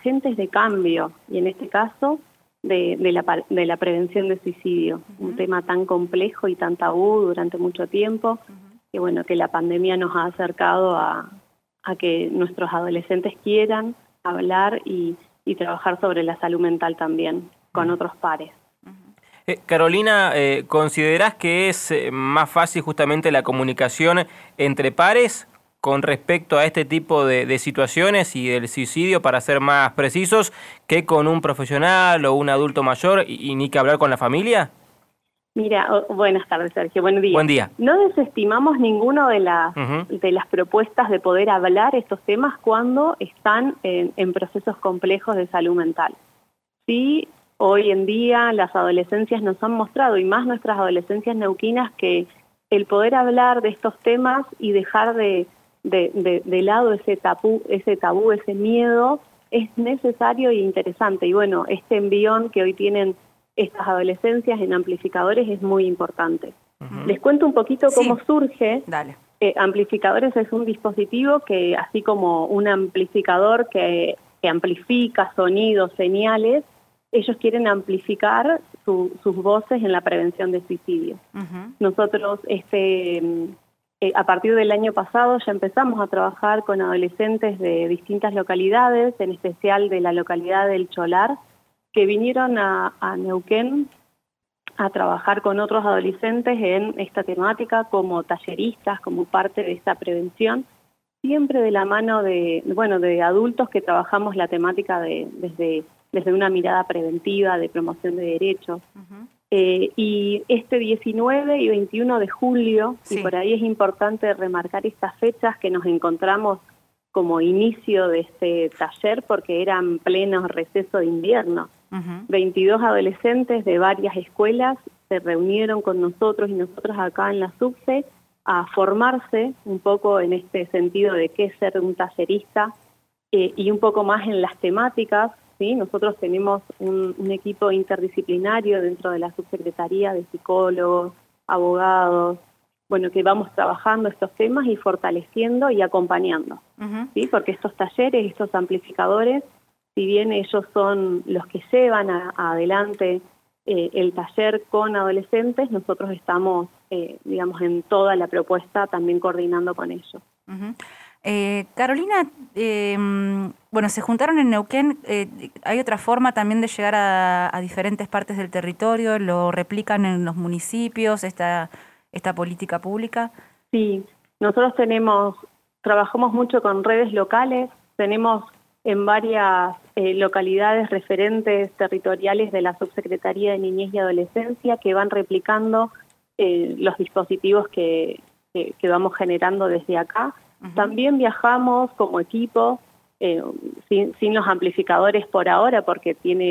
agentes de cambio, y en este caso de la prevención de suicidio, un tema tan complejo y tan tabú durante mucho tiempo, que bueno, que la pandemia nos ha acercado a que nuestros adolescentes quieran hablar y trabajar sobre la salud mental también con otros pares. Carolina, ¿considerás que es más fácil justamente la comunicación entre pares con respecto a este tipo de situaciones y del suicidio, para ser más precisos, que con un profesional o un adulto mayor y ni que hablar con la familia? Mira, buenas tardes, Sergio, buen día. Buen día. No desestimamos ninguno de las propuestas de poder hablar estos temas cuando están en procesos complejos de salud mental. Sí, hoy en día las adolescencias nos han mostrado, y más nuestras adolescencias neuquinas, que el poder hablar de estos temas y dejar de lado ese tabú, ese miedo, es necesario e interesante. Y bueno, este envión que hoy tienen estas adolescencias en amplificadores es muy importante. Les cuento un poquito cómo surge. Dale. Amplificadores es un dispositivo que, así como un amplificador que amplifica sonidos, señales, ellos quieren amplificar sus voces en la prevención de suicidio. Nosotros a partir del año pasado ya empezamos a trabajar con adolescentes de distintas localidades, en especial de la localidad del Cholar, que vinieron a Neuquén a trabajar con otros adolescentes en esta temática como talleristas, como parte de esta prevención, siempre de la mano de adultos que trabajamos la temática desde una mirada preventiva, de promoción de derechos. Y este 19 y 21 de julio, y por ahí es importante remarcar estas fechas que nos encontramos como inicio de este taller, porque eran pleno receso de invierno. 22 adolescentes de varias escuelas se reunieron con nosotros y nosotros acá en la SUBSE a formarse un poco en este sentido de qué es ser un tallerista y un poco más en las temáticas. ¿Sí? Nosotros tenemos un equipo interdisciplinario dentro de la subsecretaría de psicólogos, abogados, bueno, que vamos trabajando estos temas y fortaleciendo y acompañando, ¿sí? Porque estos talleres, estos amplificadores, si bien ellos son los que llevan adelante el taller con adolescentes, nosotros estamos, en toda la propuesta también coordinando con ellos. Carolina, se juntaron en Neuquén. ¿Hay otra forma también de llegar a diferentes partes del territorio? ¿Lo replican en los municipios, esta política pública? Sí, nosotros trabajamos mucho con redes locales, tenemos en varias localidades referentes territoriales de la Subsecretaría de Niñez y Adolescencia que van replicando los dispositivos que vamos generando desde acá. También viajamos como equipo, sin los amplificadores por ahora, porque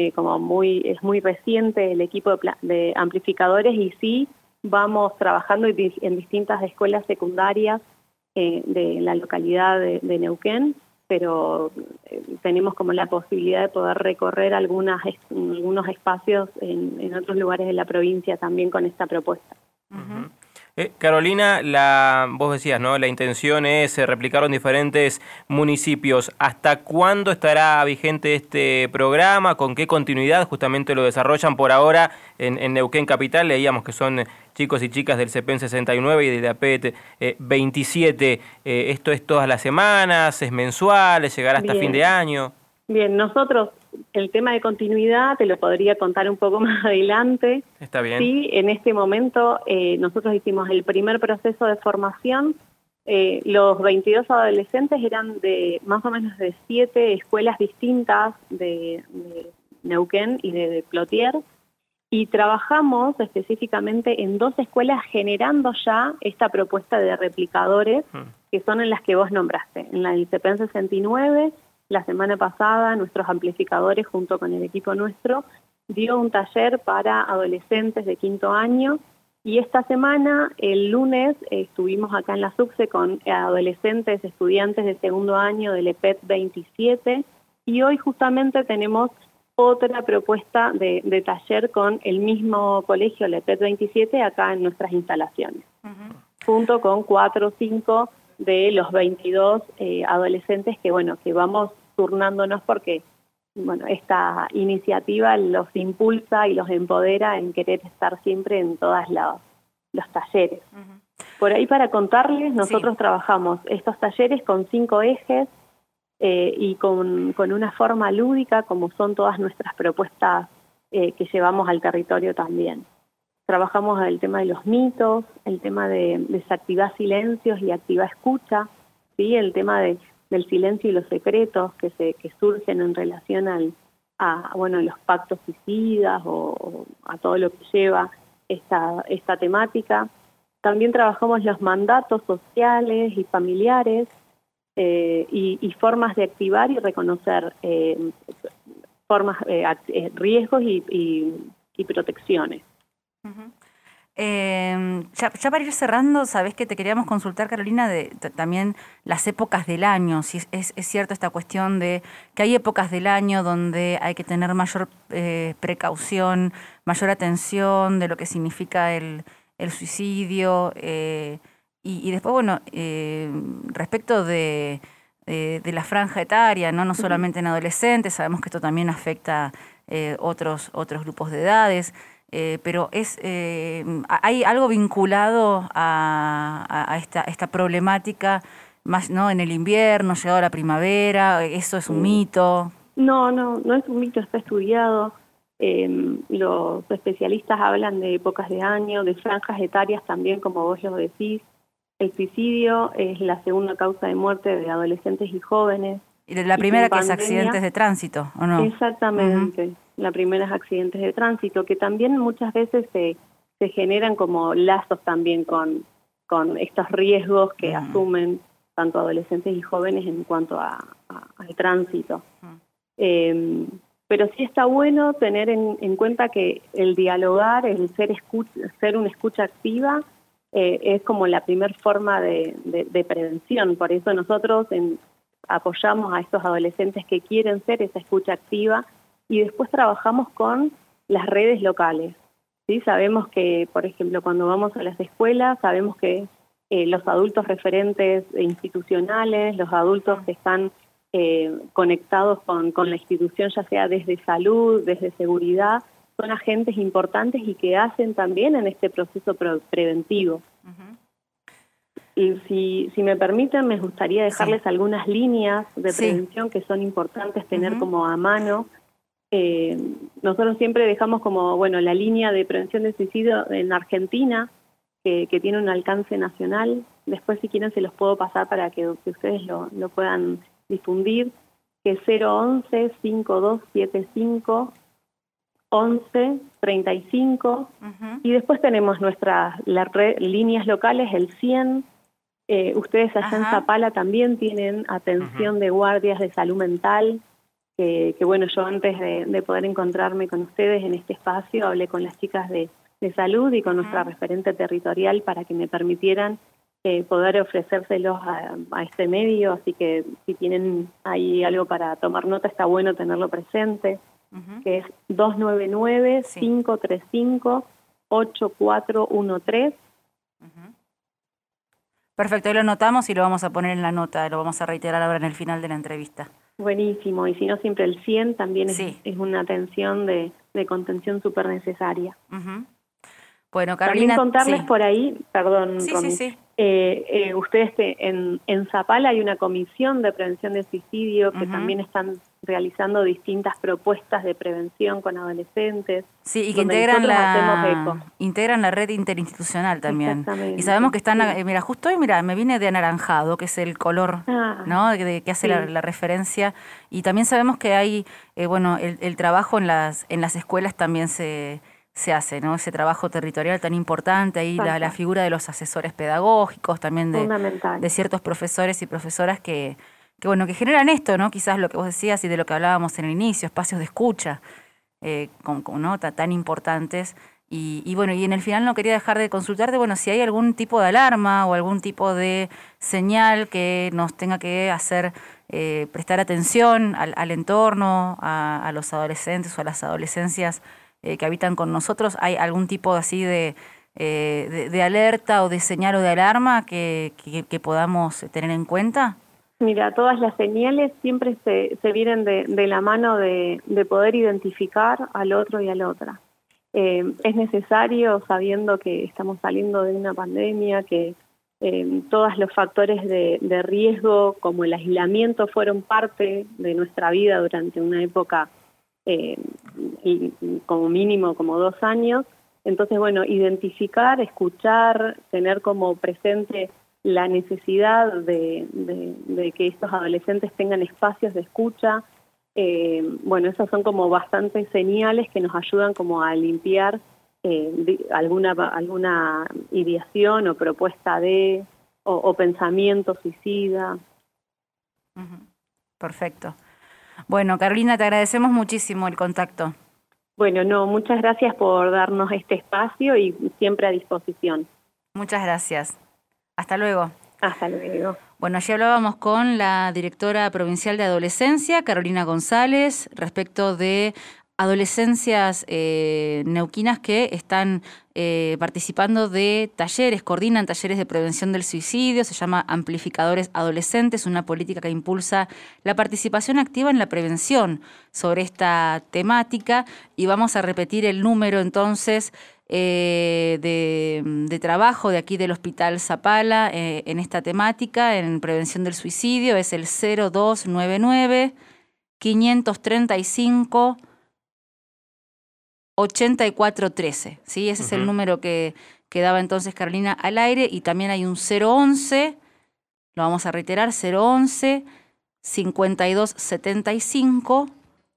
es muy reciente el equipo de amplificadores, y sí vamos trabajando en distintas escuelas secundarias de la localidad de Neuquén, pero tenemos como la posibilidad de poder recorrer algunos espacios en otros lugares de la provincia también con esta propuesta. Carolina, vos decías, ¿no? La intención es replicar en diferentes municipios. ¿Hasta cuándo estará vigente este programa? ¿Con qué continuidad justamente lo desarrollan por ahora en Neuquén Capital? Leíamos que son chicos y chicas del CEPEN 69 y de la PET 27. ¿Esto es todas las semanas? ¿Es mensual? ¿Llegará hasta fin de año? Bien, nosotros el tema de continuidad te lo podría contar un poco más adelante. Está bien. Sí, en este momento nosotros hicimos el primer proceso de formación. Los 22 adolescentes eran de más o menos de 7 escuelas distintas de Neuquén y de Plotier, y trabajamos específicamente en 2 escuelas generando ya esta propuesta de replicadores, que son en las que vos nombraste, en la del CEPEN 69. La semana pasada, nuestros amplificadores, junto con el equipo nuestro, dio un taller para adolescentes de 5º año, y esta semana, el lunes, estuvimos acá en la SUBSE con adolescentes, estudiantes de 2º año del EPET 27, y hoy justamente tenemos otra propuesta de taller con el mismo colegio, el EPET 27, acá en nuestras instalaciones, junto con 4 o 5 de los 22 adolescentes que vamos turnándonos, porque bueno, esta iniciativa los impulsa y los empodera en querer estar siempre en todos los talleres. Por ahí, para contarles, nosotros trabajamos estos talleres con 5 ejes y con una forma lúdica, como son todas nuestras propuestas que llevamos al territorio también. Trabajamos el tema de los mitos, el tema de desactivar silencios y activar escucha, ¿sí? El tema del silencio y los secretos que surgen en relación a los pactos suicidas o a todo lo que lleva esta temática. También trabajamos los mandatos sociales y familiares y formas de activar y reconocer riesgos y protecciones. Ya para ir cerrando, sabés que te queríamos consultar, Carolina, también las épocas del año. Si es cierto esta cuestión de que hay épocas del año donde hay que tener mayor precaución, mayor atención de lo que significa el suicidio. Y después, bueno, respecto de la franja etaria, no solamente en adolescentes, sabemos que esto también afecta otros grupos de edades. Pero hay algo vinculado a esta problemática, más en el invierno, llegado a la primavera. ¿Eso es un mito? No es un mito, está estudiado. Los especialistas hablan de épocas de año, de franjas etarias también, como vos lo decís. El suicidio es la segunda causa de muerte de adolescentes y jóvenes. Y la primera que es accidentes de tránsito, ¿o no? Exactamente. La primera es accidentes de tránsito, que también muchas veces se generan como lazos también con estos riesgos que asumen tanto adolescentes y jóvenes en cuanto al tránsito. Pero sí está bueno tener en cuenta que el dialogar, el ser una escucha activa, es como la primer forma de prevención. Por eso nosotros apoyamos a estos adolescentes que quieren ser esa escucha activa y después trabajamos con las redes locales. ¿Sí? Sabemos que, por ejemplo, cuando vamos a las escuelas, sabemos que los adultos referentes institucionales, los adultos que están conectados con la institución, ya sea desde salud, desde seguridad, son agentes importantes y que hacen también en este proceso preventivo. Y si me permiten, me gustaría dejarles algunas líneas de prevención que son importantes tener como a mano. Nosotros siempre dejamos como, la línea de prevención de suicidio en Argentina, que tiene un alcance nacional. Después, si quieren, se los puedo pasar para que ustedes lo puedan difundir, que es 011-5275-11-35. Y después tenemos nuestras líneas locales, el 100. Ustedes allá en Zapala también tienen atención de guardias de salud mental, que yo antes de poder encontrarme con ustedes en este espacio hablé con las chicas de salud y con nuestra referente territorial para que me permitieran poder ofrecérselos a este medio, así que si tienen ahí algo para tomar nota está bueno tenerlo presente, que es 299-535-8413. Perfecto, ahí lo anotamos y lo vamos a poner en la nota, lo vamos a reiterar ahora en el final de la entrevista. Buenísimo, y si no, siempre el 100 también es una atención de contención súper necesaria. Bueno, Carolina, también contarles por ahí, perdón, Romy, ustedes en Zapala hay una comisión de prevención de suicidio que también están realizando distintas propuestas de prevención con adolescentes. Sí, y que integran la red interinstitucional también. Exactamente. Y sabemos que están, justo hoy, me viene de anaranjado, que es el color, que hace la referencia. Y también sabemos que hay, el trabajo en las escuelas también se hace, ¿no? Ese trabajo territorial tan importante, ahí la figura de los asesores pedagógicos, también de ciertos profesores y profesoras que generan esto, ¿no? Quizás lo que vos decías y de lo que hablábamos en el inicio, espacios de escucha, ¿no? tan importantes. Y en el final no quería dejar de consultarte, si hay algún tipo de alarma o algún tipo de señal que nos tenga que hacer prestar atención al entorno, a los adolescentes o a las adolescencias que habitan con nosotros. ¿Hay algún tipo así de alerta o de señal o de alarma que podamos tener en cuenta? Mira, todas las señales siempre se vienen de la mano de poder identificar al otro y a la otra. Es necesario, sabiendo que estamos saliendo de una pandemia, que todos los factores de riesgo, como el aislamiento, fueron parte de nuestra vida durante una época, como mínimo, como 2 años. Entonces, bueno, identificar, escuchar, tener como presente la necesidad de que estos adolescentes tengan espacios de escucha. Bueno, esas son como bastantes señales que nos ayudan como a limpiar alguna ideación o propuesta o pensamiento suicida. Perfecto. Bueno, Carolina, te agradecemos muchísimo el contacto. Bueno, no, muchas gracias por darnos este espacio y siempre a disposición. Muchas gracias. Hasta luego. Hasta luego. Bueno, allí hablábamos con la directora provincial de Adolescencia, Carolina González, respecto de adolescencias neuquinas que están participando de talleres, coordinan talleres de prevención del suicidio, se llama Amplificadores Adolescentes, una política que impulsa la participación activa en la prevención sobre esta temática, y vamos a repetir el número entonces de trabajo de aquí del Hospital Zapala en esta temática, en prevención del suicidio, es el 0299 535 8413, ¿sí? Ese es el número que daba entonces Carolina al aire, y también hay un 011, lo vamos a reiterar, 011 5275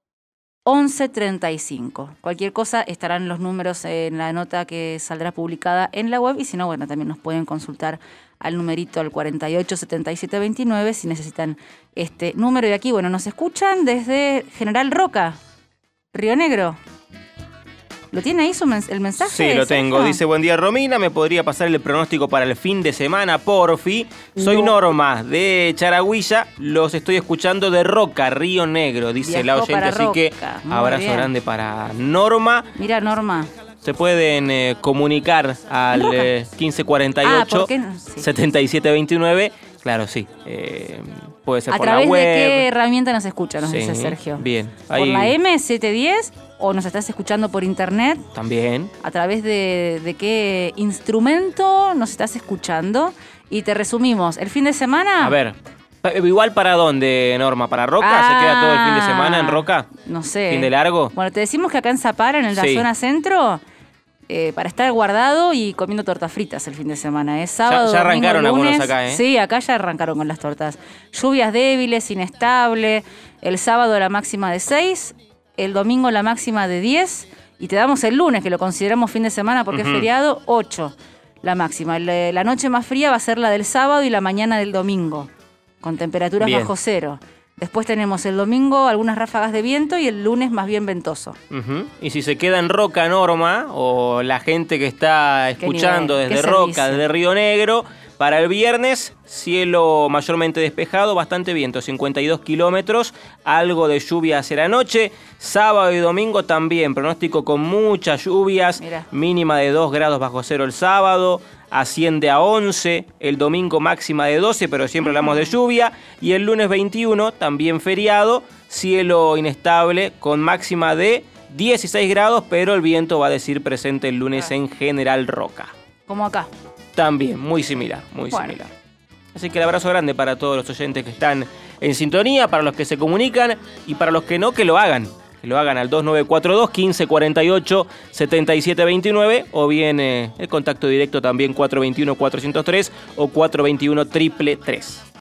1135. Cualquier cosa estarán los números en la nota que saldrá publicada en la web, y si no, bueno, también nos pueden consultar al numerito, al 487729, si necesitan este número. Y aquí, bueno, nos escuchan desde General Roca, Río Negro. ¿Lo tiene ahí el mensaje? Sí, lo tengo. Dice: buen día, Romina, ¿me podría pasar el pronóstico para el fin de semana, porfi? Soy Norma, de Charagüilla, los estoy escuchando de Roca, Río Negro, dice la oyente, así que abrazo grande para Norma. Mira, Norma. Se pueden comunicar al 1548 7729. Claro, sí. Puede ser por la web. ¿A través de qué herramienta nos escucha? Nos dice Sergio. Bien. ¿Por la M710 o nos estás escuchando por internet? También. ¿A través de qué instrumento nos estás escuchando? Y te resumimos, ¿el fin de semana? A ver, ¿igual para dónde, Norma? ¿Para Roca? ¿Se queda todo el fin de semana en Roca? No sé. ¿Fin de largo? Bueno, te decimos que acá en Zapala, en la zona centro, para estar guardado y comiendo tortas fritas el fin de semana. Es sábado, ya arrancaron domingo, lunes. Algunos acá, ¿eh? Sí, acá ya arrancaron con las tortas. Lluvias débiles, inestable. El sábado la máxima de 6, el domingo la máxima de 10, y te damos el lunes, que lo consideramos fin de semana porque es feriado, 8 la máxima. La noche más fría va a ser la del sábado y la mañana del domingo, con temperaturas bajo cero. Después tenemos el domingo algunas ráfagas de viento y el lunes más bien ventoso. Y si se queda en Roca, Norma, o la gente que está escuchando desde Roca, desde Río Negro, para el viernes, cielo mayormente despejado, bastante viento, 52 kilómetros, algo de lluvia hacia la noche. Sábado y domingo también, pronóstico con muchas lluvias, mínima de 2 grados bajo cero el sábado, asciende a 11, el domingo máxima de 12, pero siempre hablamos de lluvia, y el lunes 21, también feriado, cielo inestable con máxima de 16 grados, pero el viento va a decir presente el lunes en General Roca. Como acá. También, muy similar, muy similar. Así que el abrazo grande para todos los oyentes que están en sintonía, para los que se comunican y para los que no, que lo hagan. Que lo hagan al 2942 1548 7729 o bien el contacto directo también 421 403 o 421 333.